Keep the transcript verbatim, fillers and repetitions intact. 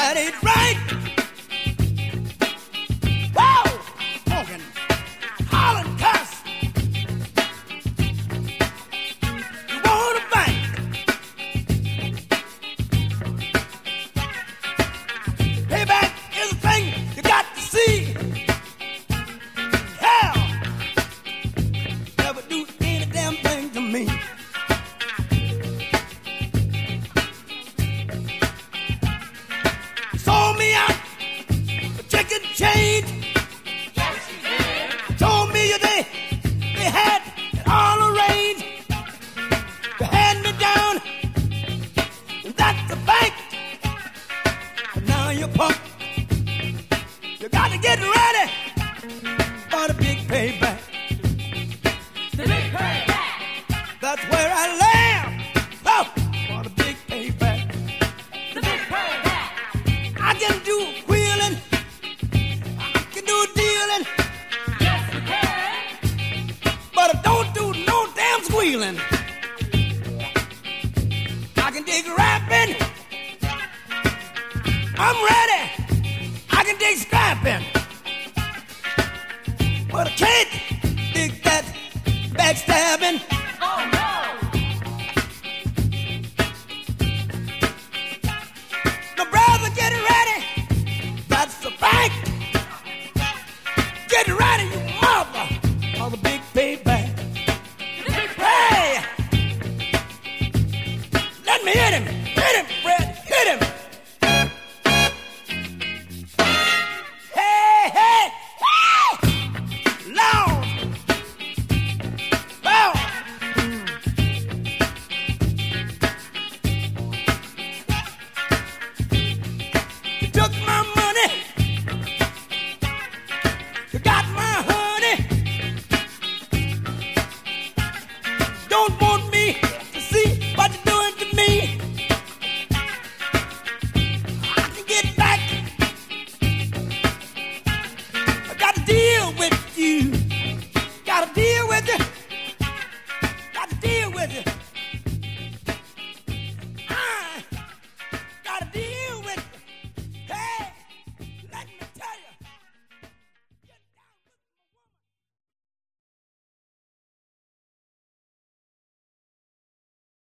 that ain't right. Whoa! Honking, hollering, cuss. You want a bank? Payback is a thing you got to see. Hell, never do any damn thing to me. Sold me out for chicken change. Yes, you did. Told me they they had it all arranged. They had me down, and that's the bank. But now you're punk. You got to get ready for the big payback. The big payback. That's where I land. Oh, for the big payback. The big payback. I can do wheeling. I can do dealing. Yes, you can. But I don't do no damn squealing. I can dig rapping. I'm ready. I can dig scrapping.